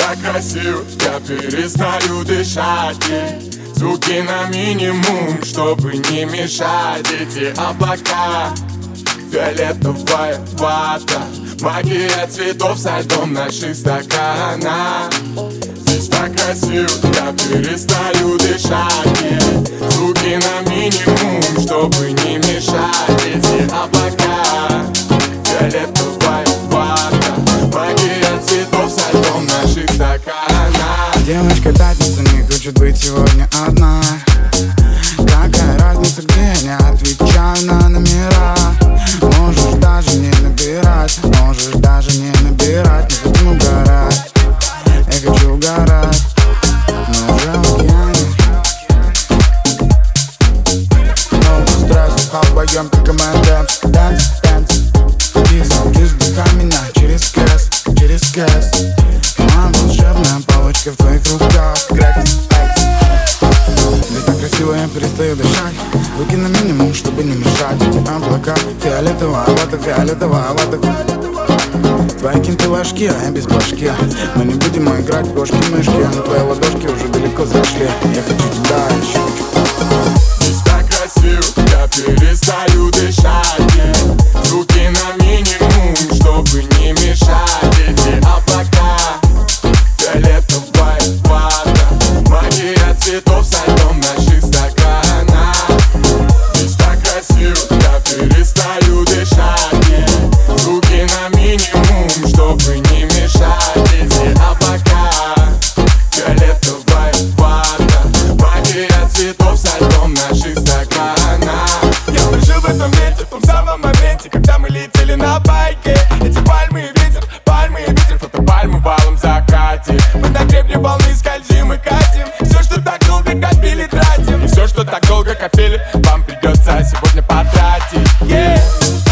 так красиво, я перестаю дышать. Звуки на минимум, чтобы не мешать. Эти облака, фиолетовая вата, магия цветов со льдом наших стаканах. Здесь так красиво, я перестаю дышать. Звуки на минимум, чтобы не мешать. Эти облака, фиолетовая вата, магия цветов со льдом наших стаканах. Девочка пятница не хочет быть сегодня одна. Какая разница, где я не отвечаю на номера. Можешь даже не набирать, можешь даже не набирать. Мы хотим угорать, я хочу угорать, но уже в океане. No стресс, обоем как МДМС. Dance, dance, кис вдыхай меня через кэс, через кэс. Моя волшебная палочка в твоих руках. Крэкс, экс. Ведь так красиво, я перестаю дышать. Звуки на минимум, чтобы не мешать. Эти облака, фиолетовая вата, фиолетовая вата. Твои кенты ложки, а я без башки. Мы не будем играть в кошки-мышки, но твои ладошки уже далеко зашли. Я хочу туда еще. Здесь так красиво, я перестаю дышать. Звуки на минимум, чтобы не мешать. Эти облака, фиолетовая вата, магия цветов со льдом наших стаканах. Здесь так красиво, я перестаю дышать. Звуки на минимум, чтобы не мешать. Эти облака, фиолетовая вата, магия цветов со льдом наших стаканах. Я прожил в этом месте, в том самом моменте, когда мы летели на байке. Эти пальмы и ветер, фотопальмы в алом закате. Мы на гребне волны скользим и катим. Все, что так долго копили, тратим. И все, что так долго копили, вам придется сегодня потратить. Yeah.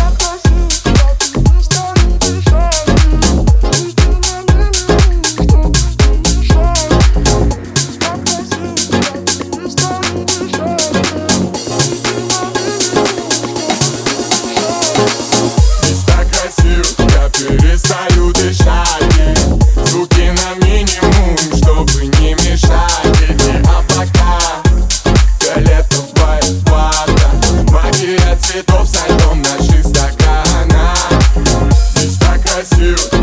Перестаю дышать. Звуки на минимум, чтобы не мешать. Эти облака, фиолетовая вата, магия цветов со льдом наших стаканах. Здесь так красиво,